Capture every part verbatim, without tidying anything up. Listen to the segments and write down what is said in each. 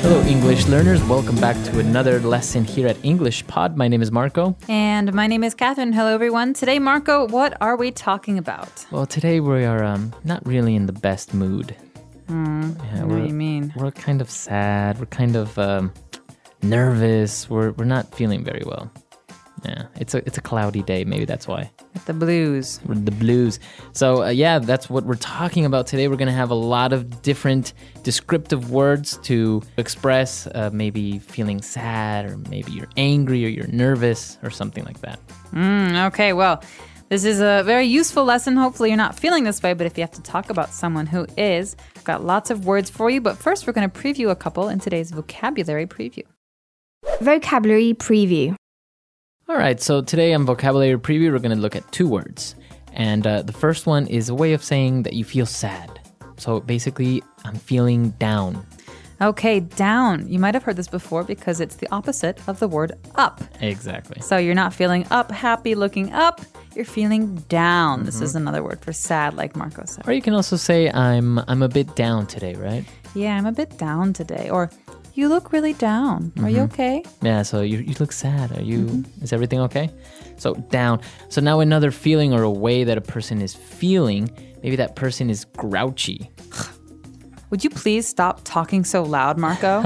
Hello, English learners. Welcome back to another lesson here at English Pod. My name is Marco. And my name is Catherine. Hello, everyone. Today, Marco, what are we talking about? Well, today we are um, not really in the best mood. Mm, Yeah, what do you mean? We're kind of sad. We're kind of um, nervous. We're we're not feeling very well. Yeah, it's a it's a cloudy day. Maybe that's why. The blues. The blues. So, uh, yeah, that's what we're talking about today. We're going to have a lot of different descriptive words to express uh, maybe feeling sad, or maybe you're angry, or you're nervous, or something like that. Mm, okay, well, this is a very useful lesson. Hopefully you're not feeling this way, but if you have to talk about someone who is, I've got lots of words for you. But first, we're going to preview a couple in today's vocabulary preview. Vocabulary preview. All right, so today on Vocabulary Preview, we're going to look at two words. And uh, the first one is a way of saying that you feel sad. So basically, I'm feeling down. Okay, down. You might have heard this before because it's the opposite of the word up. Exactly. So you're not feeling up, happy, looking up. You're feeling down. Mm-hmm. This is another word for sad, like Marco said. Or you can also say, I'm I'm a bit down today, right? Yeah, I'm a bit down today. Or you look really down. Are mm-hmm. you okay? Yeah, so you you look sad. Are you? Mm-hmm. Is everything okay? So down. So now another feeling or a way that a person is feeling, maybe that person is grouchy. Would you please stop talking so loud, Marco?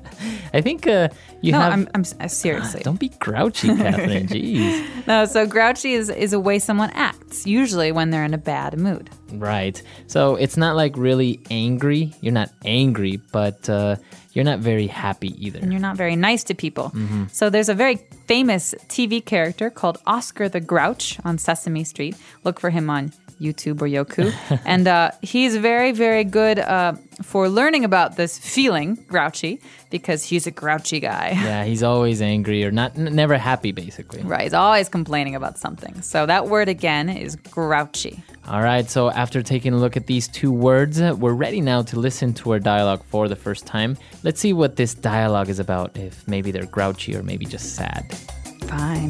I think uh, you no, have... I'm, I'm uh, seriously. Don't be grouchy, Catherine. Jeez. No, so grouchy is, is a way someone acts, usually when they're in a bad mood. Right. So it's not like really angry. You're not angry, but uh, you're not very happy either. And you're not very nice to people. Mm-hmm. So there's a very famous T V character called Oscar the Grouch on Sesame Street. Look for him on YouTube or Yoku. And uh, he's very, very good uh, for learning about this feeling, grouchy, because he's a grouchy guy. Yeah, he's always angry or not, n- never happy, basically. Right, he's always complaining about something. So that word again is grouchy. All right, so after taking a look at these two words, we're ready now to listen to our dialogue for the first time. Let's see what this dialogue is about, if maybe they're grouchy or maybe just sad. Fine.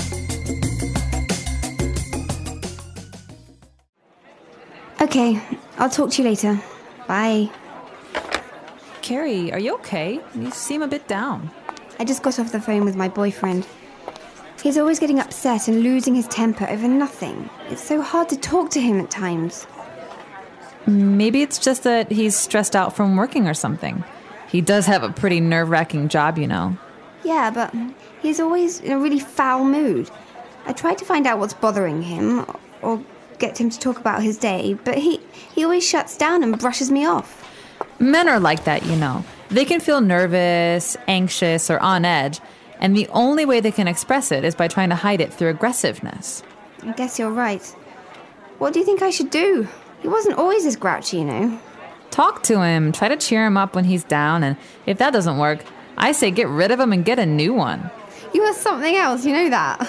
Okay, I'll talk to you later. Bye. Carrie, are you okay? You seem a bit down. I just got off the phone with my boyfriend. He's always getting upset and losing his temper over nothing. It's so hard to talk to him at times. Maybe it's just that he's stressed out from working or something. He does have a pretty nerve-wracking job, you know. Yeah, but he's always in a really foul mood. I tried to find out what's bothering him or get him to talk about his day, but he, he always shuts down and brushes me off. Men are like that, you know. They can feel nervous, anxious, or on edge, and the only way they can express it is by trying to hide it through aggressiveness. I guess you're right. What do you think I should do? He wasn't always as grouchy, you know. Talk to him, try to cheer him up when he's down, and if that doesn't work, I say get rid of him and get a new one. You are something else, you know that.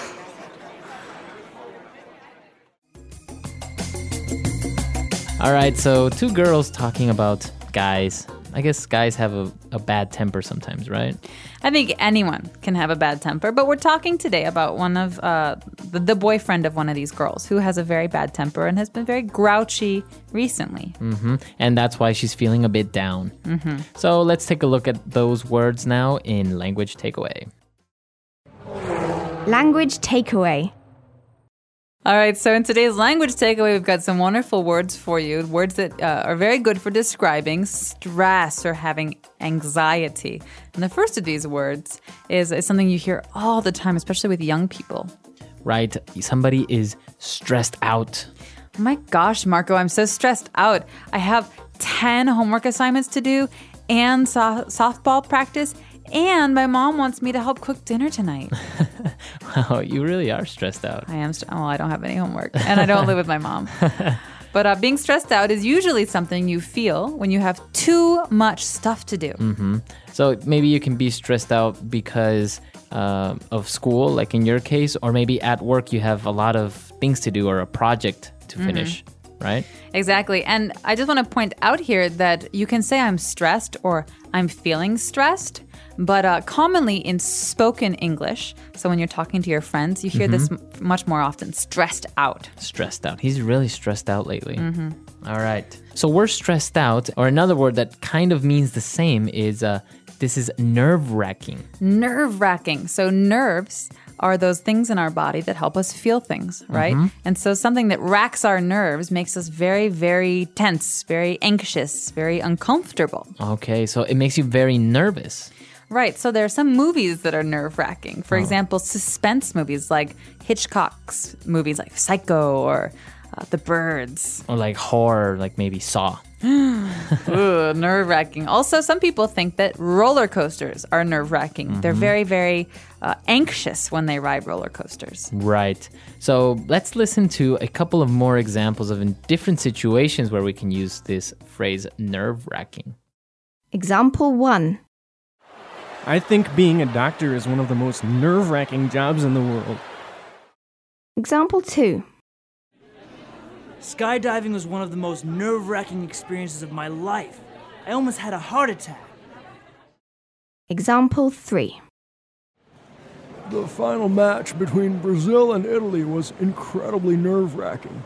All right, so two girls talking about guys. I guess guys have a, a bad temper sometimes, right? I think anyone can have a bad temper, but we're talking today about one of uh, the, the boyfriend of one of these girls who has a very bad temper and has been very grouchy recently. Mm-hmm. And that's why she's feeling a bit down. Mm-hmm. So let's take a look at those words now in Language Takeaway. Language takeaway. All right, so in today's language takeaway, we've got some wonderful words for you, words that uh, are very good for describing stress or having anxiety. And the first of these words is, is something you hear all the time, especially with young people. Right, somebody is stressed out. Oh my gosh, Marco, I'm so stressed out. I have ten homework assignments to do and so- softball practice, and my mom wants me to help cook dinner tonight. Wow, you really are stressed out. I am. St- well, I don't have any homework, and I don't live with my mom. But uh, being stressed out is usually something you feel when you have too much stuff to do. Mm-hmm. So maybe you can be stressed out because uh, of school, like in your case, or maybe at work you have a lot of things to do or a project to finish. Mm-hmm. Right? Exactly. And I just want to point out here that you can say I'm stressed or I'm feeling stressed, but uh, commonly in spoken English, so when you're talking to your friends, you hear mm-hmm. this m- much more often, stressed out. Stressed out. He's really stressed out lately. Mm-hmm. All right. So we're stressed out, or another word that kind of means the same is uh, this is nerve-wracking. Nerve-wracking. So nerves are those things in our body that help us feel things, right? Mm-hmm. And so something that racks our nerves makes us very, very tense, very anxious, very uncomfortable. Okay, so it makes you very nervous. Right. So there are some movies that are nerve-wracking. For oh. example, suspense movies like Hitchcock's movies like Psycho or uh, The Birds. Or like horror, like maybe Saw. Ooh, nerve-wracking. Also, some people think that roller coasters are nerve-wracking. Mm-hmm. They're very, very uh, anxious when they ride roller coasters. Right. So let's listen to a couple of more examples of in different situations where we can use this phrase nerve-wracking. Example one. I think being a doctor is one of the most nerve-wracking jobs in the world. Example two. Skydiving was one of the most nerve-wracking experiences of my life. I almost had a heart attack. Example three. The final match between Brazil and Italy was incredibly nerve-wracking.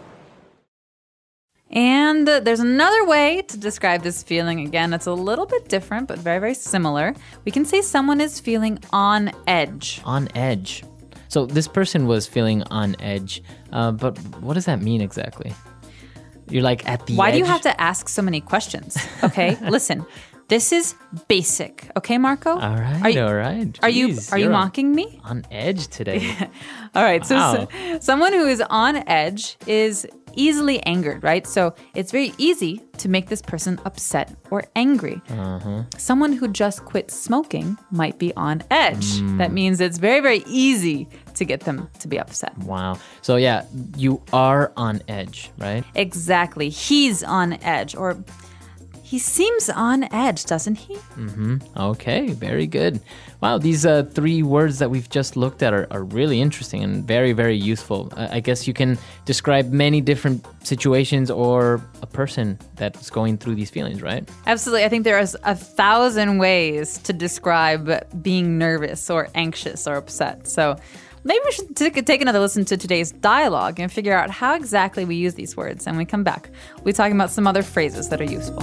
And there's another way to describe this feeling. Again, it's a little bit different, but very, very similar. We can say someone is feeling on edge. On edge. So this person was feeling on edge, uh, but what does that mean exactly? You're like at the Why edge? do you have to ask so many questions? Okay, listen. This is basic. Okay, Marco? All right, are you, all right. Are you Jeez, are you mocking me? On edge today. All right, wow. so, so someone who is on edge is easily angered, right? So it's very easy to make this person upset or angry. Uh-huh. Someone who just quit smoking might be on edge. Mm. That means it's very, very easy to get them to be upset. Wow. So yeah, you are on edge, right? Exactly. He's on edge, or he seems on edge, doesn't he? Mm-hmm. Okay, very good. Wow, these uh, three words that we've just looked at are, are really interesting and very, very useful. Uh, I guess you can describe many different situations or a person that's going through these feelings, right? Absolutely. I think there is a thousand ways to describe being nervous or anxious or upset. So maybe we should t- take another listen to today's dialogue and figure out how exactly we use these words. And when we come back, we'll be talking about some other phrases that are useful.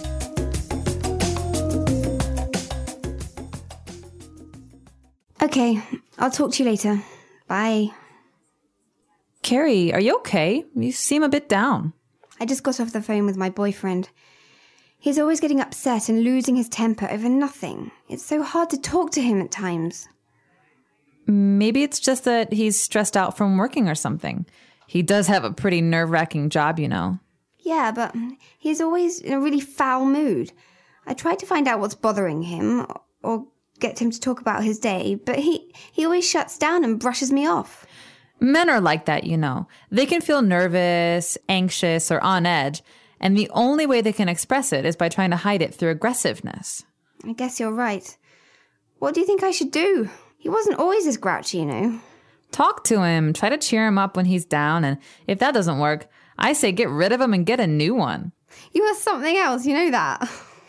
Okay, I'll talk to you later. Bye. Carrie, are you okay? You seem a bit down. I just got off the phone with my boyfriend. He's always getting upset and losing his temper over nothing. It's so hard to talk to him at times. Maybe it's just that he's stressed out from working or something. He does have a pretty nerve-wracking job, you know. Yeah, but he's always in a really foul mood. I tried to find out what's bothering him or get him to talk about his day, but he, he always shuts down and brushes me off. Men are like that, you know. They can feel nervous, anxious, or on edge, and the only way they can express it is by trying to hide it through aggressiveness. I guess you're right. What do you think I should do? He wasn't always this grouchy, you know. Talk to him. Try to cheer him up when he's down, and if that doesn't work, I say get rid of him and get a new one. You are something else, you know that.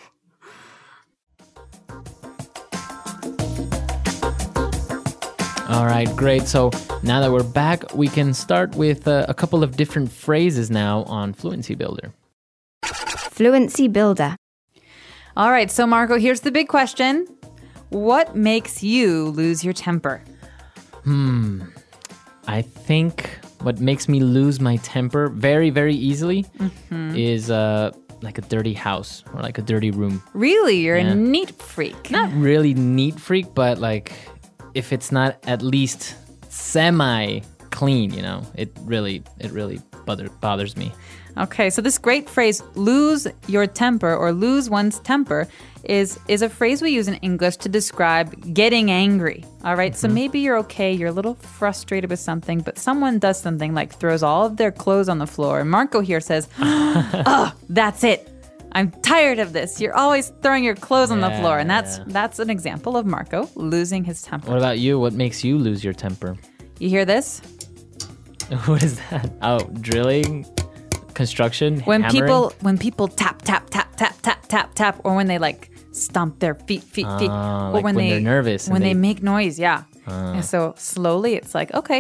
All right, great. So now that we're back, we can start with uh, a couple of different phrases now on Fluency Builder. Fluency Builder. All right, so Marco, here's the big question. What makes you lose your temper? Hmm. I think what makes me lose my temper very, very easily mm-hmm. is uh, like a dirty house or like a dirty room. Really? You're yeah. a neat freak. Not really neat freak, but like if it's not at least semi-clean, you know, it really, it really bother, bothers me. Okay, so this great phrase, lose your temper or lose one's temper, is is a phrase we use in English to describe getting angry. All right, mm-hmm. So maybe you're okay, you're a little frustrated with something, but someone does something like throws all of their clothes on the floor. And Marco here says, oh, that's it. I'm tired of this. You're always throwing your clothes on yeah, the floor. And that's yeah. that's an example of Marco losing his temper. What about you? What makes you lose your temper? You hear this? What is that? Oh, drilling? Construction? When hammering? people when people tap, tap, tap, tap, tap, tap, tap, or when they like stomp their feet, feet, feet. Uh, or like when they, they're nervous. When they... they make noise, yeah. Uh. And so slowly it's like, okay,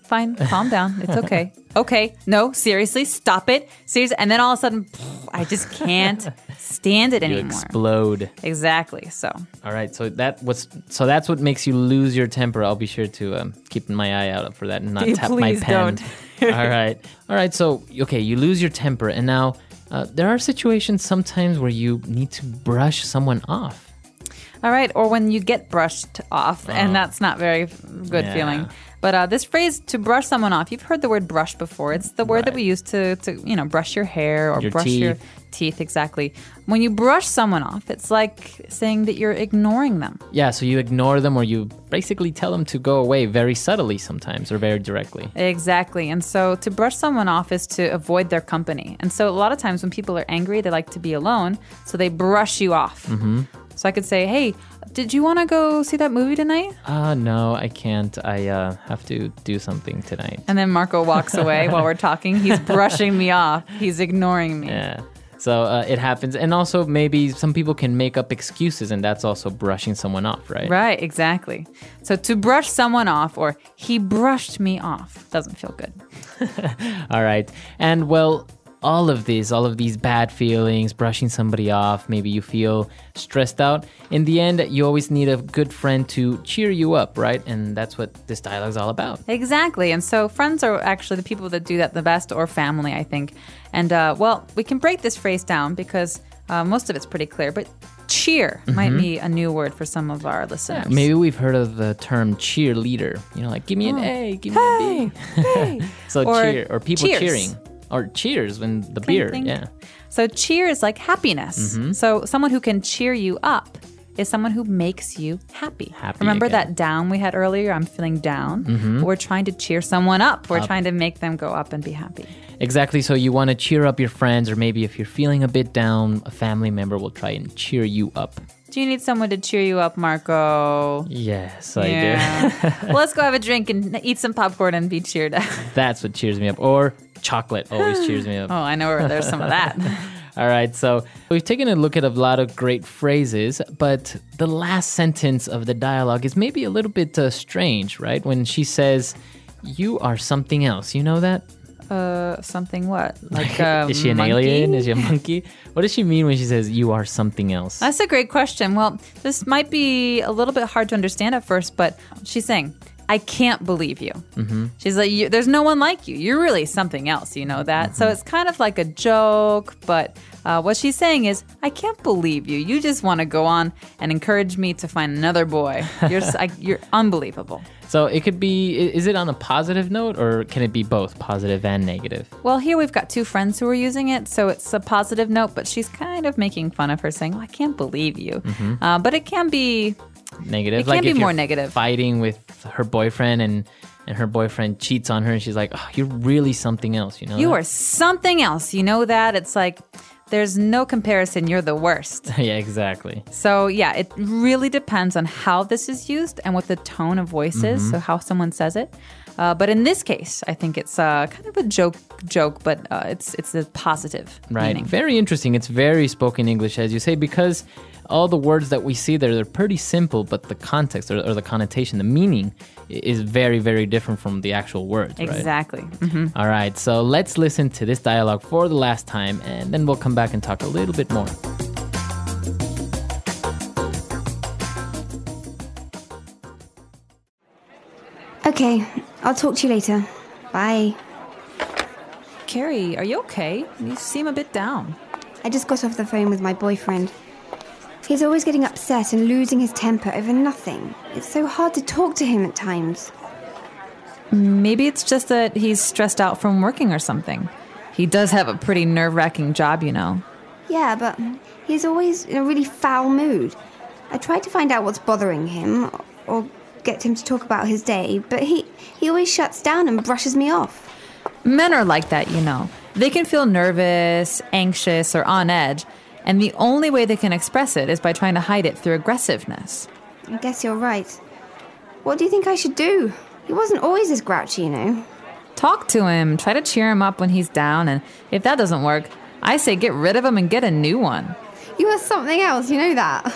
fine. Calm down. It's okay. Okay. No, seriously, stop it. Seriously. And then all of a sudden, I just can't stand it You anymore. explode. Exactly. So, All right, so that was so that's what makes you lose your temper. I'll be sure to um, keep my eye out for that and not You tap my please pen. don't. All right, all right. So okay, you lose your temper, and now uh, there are situations sometimes where you need to brush someone off. all right. Or when you get brushed off, and that's not very good Yeah. feeling. But uh, this phrase, to brush someone off, you've heard the word brush before. It's the word that Right. we use to, to, you know, brush your hair or Your brush your teeth. teeth. Exactly. When you brush someone off, it's like saying that you're ignoring them. Yeah, so you ignore them, or you basically tell them to go away very subtly sometimes, or very directly. Exactly. And so to brush someone off is to avoid their company. And so a lot of times when people are angry, they like to be alone. So they brush you off. Mm-hmm. So I could say, hey, did you want to go see that movie tonight? Ah, no, I can't. I uh, have to do something tonight. And then Marco walks away while we're talking. He's brushing me off. He's ignoring me. Yeah. So uh, it happens. And also maybe some people can make up excuses, and that's also brushing someone off, right? Right, exactly. So to brush someone off or he brushed me off doesn't feel good. All right. And well, all of these, all of these bad feelings, brushing somebody off, maybe you feel stressed out. In the end, you always need a good friend to cheer you up, right? And that's what this dialogue is all about. Exactly. And so friends are actually the people that do that the best, or family, I think. And uh, well, we can break this phrase down because uh, most of it's pretty clear, but cheer might be a new word for some of our listeners. Maybe we've heard of the term cheerleader. You know, like, give me an A, give me a B. So Or cheer, or people cheers. cheering. Or cheers when the Clink, beer, clink. yeah. So cheer is like happiness. Mm-hmm. So someone who can cheer you up is someone who makes you happy. Happy Remember again. that down we had earlier? I'm feeling down. Mm-hmm. We're trying to cheer someone up. We're trying to make them go up and be happy. Exactly. So you want to cheer up your friends, or maybe if you're feeling a bit down, a family member will try and cheer you up. Do you need someone to cheer you up, Marco? Yes, I do. Yeah. Well, let's go have a drink and eat some popcorn and be cheered up. That's what cheers me up. Or chocolate always cheers me up. Oh, I know where there's some of that. All right, so we've taken a look at a lot of great phrases, but the last sentence of the dialogue is maybe a little bit uh, strange, right? When she says, "You are something else." You know that? Uh, something what? Like a Is she an monkey? alien? Is she a monkey? What does she mean when she says, "You are something else"? That's a great question. Well, this might be a little bit hard to understand at first, but she's saying, I can't believe you. Mm-hmm. She's like, you, there's no one like you. You're really something else, you know that? Mm-hmm. So it's kind of like a joke, but uh, what she's saying is, I can't believe you. You just want to go on and encourage me to find another boy. You're, I, you're unbelievable. So it could be, i- is it on a positive note, or can it be both positive and negative? Well, here we've got two friends who are using it, so it's a positive note, but she's kind of making fun of her, saying, oh, I can't believe you. Mm-hmm. Uh, but it can be Negative? It can be if more you're negative. Fighting with her boyfriend, and, and her boyfriend cheats on her, and she's like, oh, you're really something else, you know? You that? are something else. You know that? It's like, there's no comparison. You're the worst. Yeah, exactly. So, yeah, it really depends on how this is used and what the tone of voice is, Mm-hmm. so how someone says it. Uh, but in this case, I think it's uh, kind of a joke, joke, but uh, it's it's a positive Right. meaning. Very interesting. It's very spoken English, as you say, because all the words that we see there, they're pretty simple, but the context or, or the connotation, the meaning i- is very, very different from the actual words, right? Exactly. Mhm. All right, so let's listen to this dialogue for the last time, and then we'll come back and talk a little bit more. Okay, I'll talk to you later. Bye. Carrie, are you okay? You seem a bit down. I just got off the phone with my boyfriend. He's always getting upset and losing his temper over nothing. It's so hard to talk to him at times. Maybe it's just that he's stressed out from working or something. He does have a pretty nerve-wracking job, you know. Yeah, but he's always in a really foul mood. I tried to find out what's bothering him or get him to talk about his day, but he, he always shuts down and brushes me off. Men are like that, you know. They can feel nervous, anxious, or on edge, and the only way they can express it is by trying to hide it through aggressiveness. I guess you're right. What do you think I should do? He wasn't always this grouchy, you know. Talk to him, try to cheer him up when he's down, and if that doesn't work, I say get rid of him and get a new one. You are something else, you know that.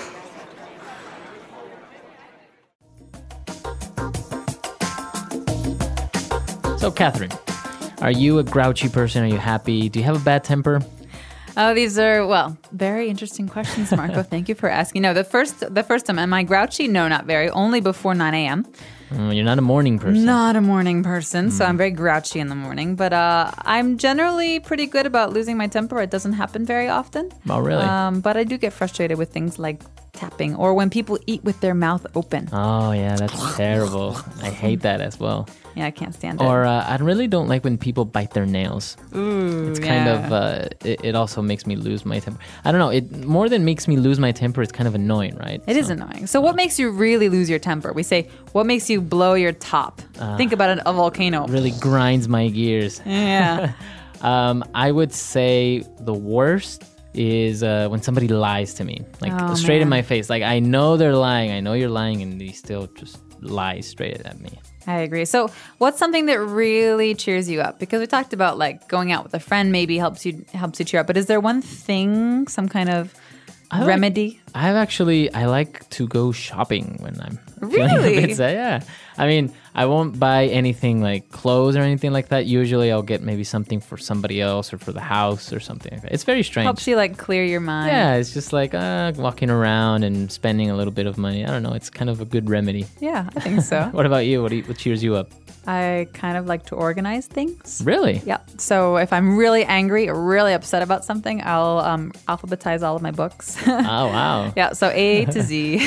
So, Catherine, are you a grouchy person? Are you happy? Do you have a bad temper? Oh, these are, well, very interesting questions, Marco. Thank you for asking. No, the first the first time, am I grouchy? No, not very. Only before nine a.m. Mm, you're not a morning person. Not a morning person, Mm. so I'm very grouchy in the morning. But uh, I'm generally pretty good about losing my temper. It doesn't happen very often. Oh, really? Um, but I do get frustrated with things like tapping or when people eat with their mouth open. Oh, yeah, that's terrible. I hate that as well. Yeah, I can't stand it. Or uh, I really don't like when people bite their nails. Ooh, It's kind yeah. of, uh, it, it also makes me lose my temper. I don't know, it more than makes me lose my temper, it's kind of annoying, right? It so, is annoying. So what makes you really lose your temper? We say, what makes you blow your top? Think about it, a volcano. Really grinds my gears. Yeah. Um, I would say the worst is uh, when somebody lies to me, like Oh, straight in man. my face. Like I know they're lying, I know you're lying, and they still just lie straight at me. I agree. So what's something that really cheers you up? Because we talked about like going out with a friend maybe helps you helps you cheer up. But is there one thing, some kind of I like- remedy? I've actually, I like to go shopping when I'm feeling a Really? bit sad. Yeah. I mean, I won't buy anything like clothes or anything like that. Usually I'll get maybe something for somebody else or for the house or something like that. It's very strange. Helps you like clear your mind. Yeah, it's just like uh, walking around and spending a little bit of money. I don't know. It's kind of a good remedy. Yeah, I think so. What about you? What, do you, what cheers you up? I kind of like to organize things. Really? Yeah. So if I'm really angry or really upset about something, I'll um, alphabetize all of my books. Oh, wow. Yeah. So A to Z.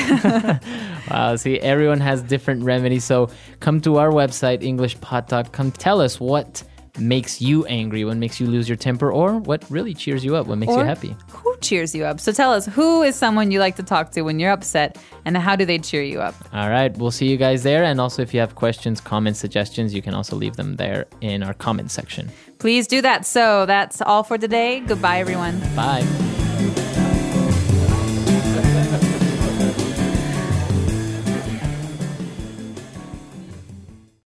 Wow. See, everyone has different remedies. So come to our website, english pot dot com. Tell us what makes you angry, what makes you lose your temper, or what really cheers you up, what makes you Or happy. Who cheers you up? So tell us, who is someone you like to talk to when you're upset, and how do they cheer you up? All right. We'll see you guys there. And also, if you have questions, comments, suggestions, you can also leave them there in our comment section. Please do that. So that's all for today. Goodbye, everyone. Bye.